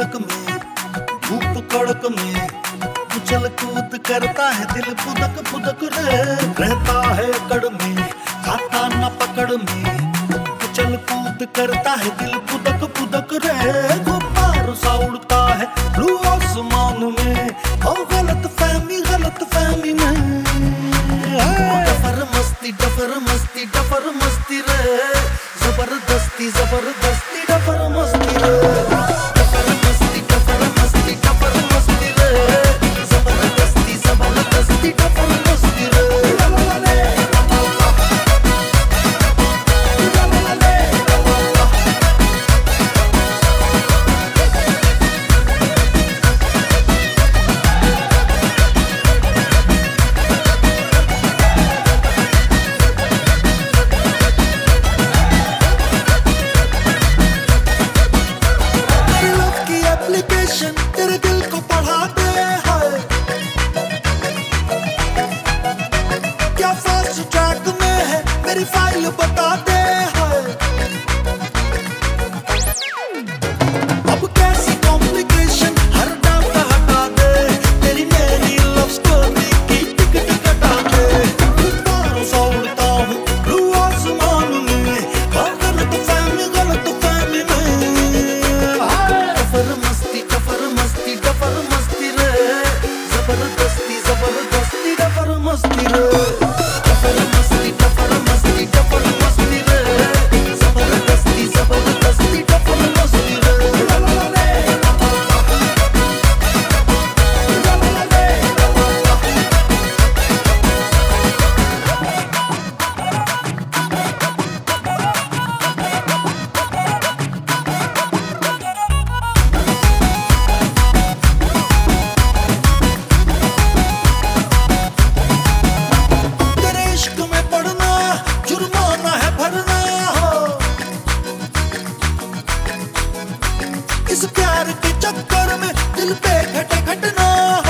धड़क में, धूप कड़क में, उछल कूद करता है दिल पुदक पुदक रे। रहता है कड़ में, खाता न पकड़ में, उछल कूद करता है दिल पुदक पुदक रे। गुब्बार सा उड़ता है ब्लू आसमान में, ओ गलत फहमी में। डफर मस्ती रे, जबरदस्ती डफर मस्ती रे। डफर मस्ती रे, जबरदस्ती डफर मस्ती रे। तेरे दिल को पढ़ा दे है क्या फास्ट ट्रैक में है, मेरी फाइल बता दे है। अब कैसी कॉम्प्लिकेशन, हर डाउट हटा दे, तेरी मेरी लव स्टोरी की टिकट कटा दे। गुब्बारों सा उड़ता हूँ ब्लू आसमान में, गलत फहमी में। डफर मस्ती रे, जबरदस्ती डफर मस्ती रे। डफर मस्ती रे, जबरदस्ती डफर मस्ती रे। इस प्यार के चक्कर में दिल पे घटे घटना।